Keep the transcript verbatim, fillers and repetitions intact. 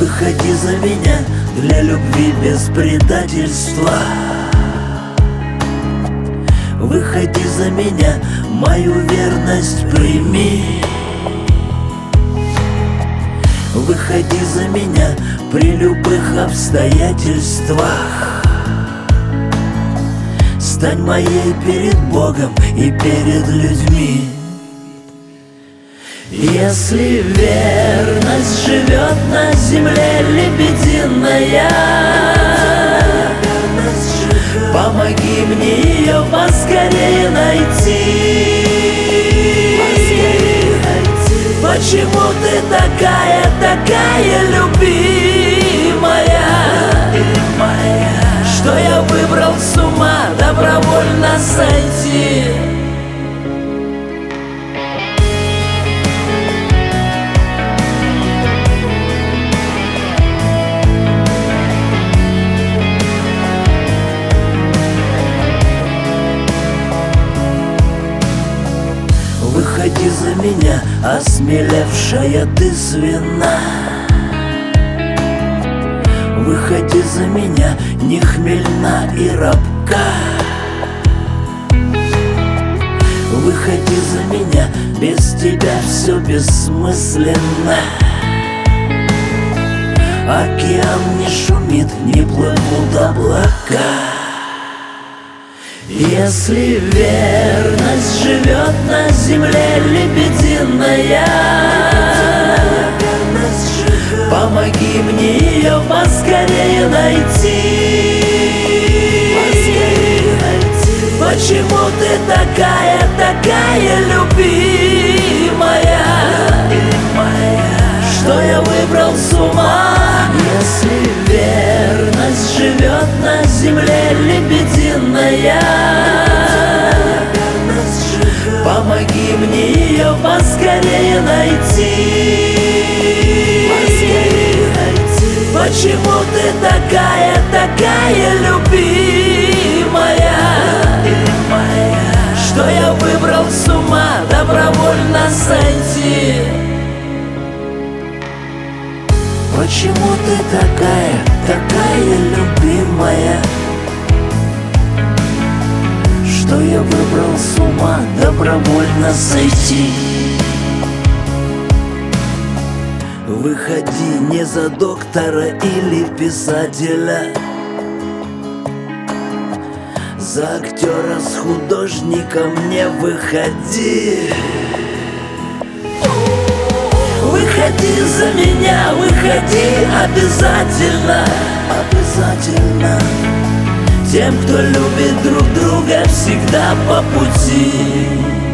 Выходи за меня для любви без предательства. Выходи за меня, мою верность прими. Выходи за меня при любых обстоятельствах. Стань моей перед Богом и перед людьми. Если верность живет на земле лебединая, помоги мне ее поскорее найти. Почему ты такая, такая любимая, что я выбрал с ума добровольно сойти? Выходи за меня, осмелевшая ты свина. Выходи за меня, не хмельна и рабка. Выходи за меня, без тебя все бессмысленно. Океан не шумит, не плывут облака. Если верность живет на земле лебединая, помоги мне ее поскорее найти. Почему ты такая, такая любимая, что я выбрал с ума? Если верность живет на земле лебединая, помоги мне ее поскорее найти. Почему ты такая, такая любимая, что я выбрал с ума добровольно сойти? Почему ты такая, такая любимая, что я выбрал с ума добровольно сойти? Выходи не за доктора или писателя, за актера с художником не выходи. Выходи за меня, выходи обязательно, обязательно. Тем, кто любит друг друга, всегда по пути.